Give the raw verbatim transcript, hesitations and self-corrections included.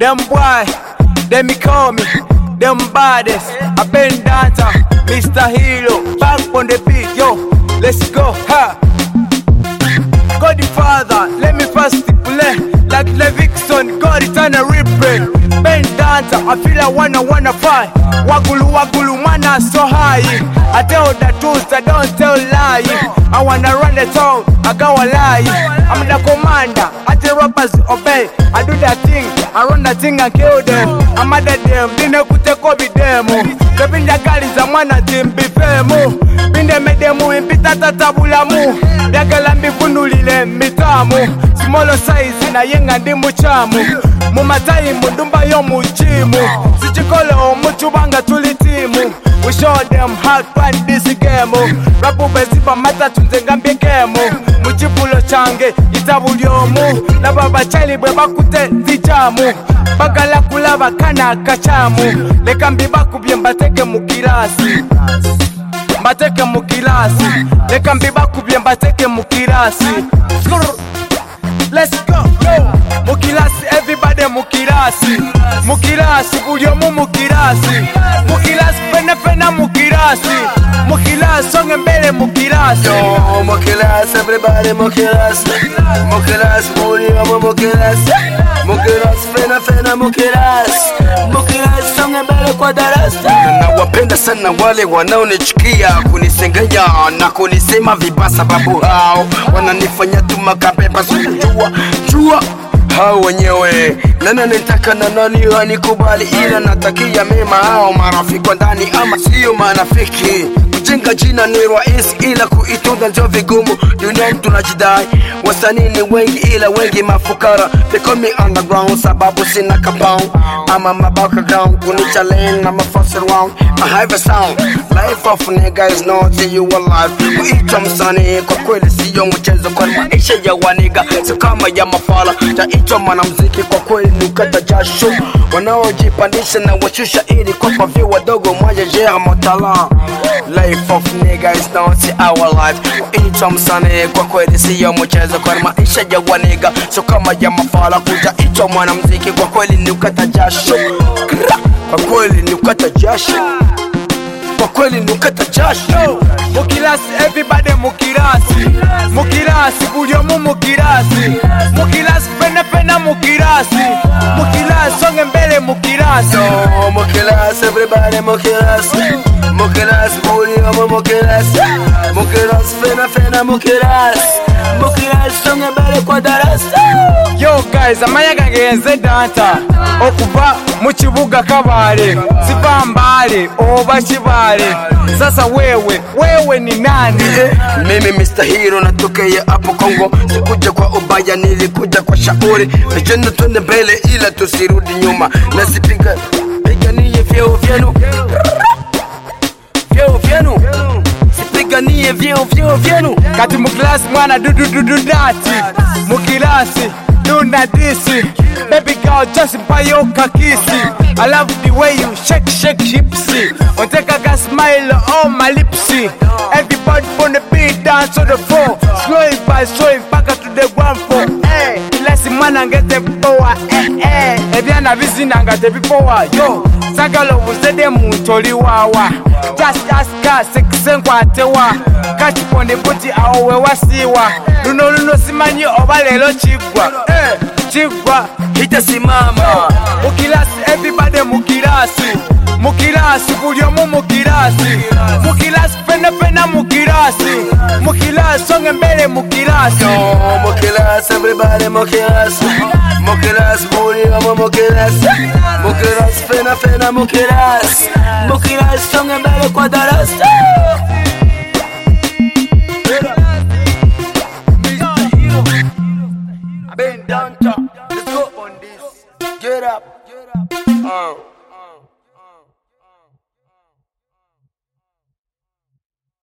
Them boy, them me call me, them baddest. I been dancer, Mister Hero, back on the beat, yo, let's go, ha. God the Father, let me first play like Levickson, God eternal replay. Ben dancer, I feel I wanna wanna fight. Wagulu wagulu mana so high. I tell the truth, I don't tell lie. I wanna run the town, I go a lie. I'm the commander, I tell rappers obey. I do that thing, I run that thing and kill them. I'm mad at them, didn't kute kobi demo. Kevin the gali zamana timbi femo. Binde me demo in pitata tabula mu. Yakala mbifunulile mitamu. Small size na yenga ndi muchamu. Mumatai mundumba yo muchimu. Sichikolo muchubanga tulitimu. We show them how to find this game. Rapu bezipa mata tunzenga mbekemo. Muchipulo change itabulyomu. Na baba chali bwe bakute zijamu. Bagala kulaba kana kachamu. Leka mbiba kubye mbateke mukirasi. Mbateke mukirasi. Leka mbiba kubye mbateke mukirasi. Let's go, go. Mukirasi, everybody mukirasi. Mukirasi, bulyomu mukirasi. Mukirasi, pena pena mukirasi. Mukirasi, songe mbele mukirasi. Yo, mukirasi, everybody mukirasi. Mukirasi, bulyomu mukirasi. Mukirasi, pena pena mukirasi. Mukirasi, songe mbele kwa darasa. Nawapenda sana wale wanaonichukia, kunisengenya na kunisema vibaya, sababu hao wananifanya tu makabeba. Jua, jua hao wenyewe nana nitaka na nani wanikubali, ila natakia mema hao marafiki wa ndani ama sio manafiki. Kujenga jina ni rahisi ila kuitunza ndio vigumu. Duniani tunajidai wasanii ni wengi ila wengi mafukara. They call me underground sababu sina kabao ama mabaka ground. Kuni challenge na mafasi round. I have a sound. Life of nigga is not you alive. Kuitwa msanii kwa kweli siyo mchezo, kwa maisha ya waniga sio kama ya mafala. Taitwa mwanamuziki kwa kweli ni ukata jasho. Wanaojipandisha na washusha ili kwa pavio wadogo mwaje jea motala. Life of nigga is not our life. Kuitwa msanii kwa kweli siyo mchezo, kwa maisha ya waniga sio kama ya mafala. Kutaitwa mwanamuziki kwa kweli ni ukata jasho. Kwa kweli ni ukata jasho. Kwa kweli ni ukata jasho. Mukirasi, everybody mukirasi. Mukirasi, bulyomu mukirasi. Mukirasi, pena pena mukirasi. Mukirasi, songe mbele mukirasi. Yo, mukirasi, everybody mukirasi. Mukirasi, bulyomu mukirasi. Mukirasi, pena pena mukirasi. Mukirasi, songe mbele kwa darasa. Yo guys, amayaga genze danta okuva mu kibuga Kabale, Sibambale oba Kibale. Sasa wewe, wewe ni nani? Mimi Mister Hero natokea hapo Kongo. Sikuja kwa ubaya, nilikuja kwa shauri. Vijana twende mbele ila tusirudi nyuma. Nasipiga piganie vyeo vyenu, vyeo vyenu. Sipiganie vyeo vyeo vyenu. Kati mukirasi mwana dudu dudu dati. Mukirasi Duna disi, baby girl just buy your kakisi. I love the way you shake shake hipsy. On take a smile on my lipsy. Everybody on the beat dance on the floor. Slow it by slow it back to the ground floor. Hey, let's man and get the power. Eh eh, ebyana bizinanga te bipowa. Yo, sagalo uzede mutoli wawa. Just ask us senkwatewa. Catch on the booty awe wasiwa. Luno luno simanyi obalelo chigwa. Eh, chigwa hita simama. Mukirasi, everybody mukirasi. Mukirasi, bulyomu mukirasi. Mukirasi, pena pena mukirasi. Mukirasi, songe mbele mukirasi. Yo, mukirasi, everybody mukirasi. Mukirasi, bulyomu mukirasi. Mukirasi, pena pena mukirasi. Mukirasi, songe mbele kwa darasa. Ben Danta, let's go on this. Get up, get up. Uh.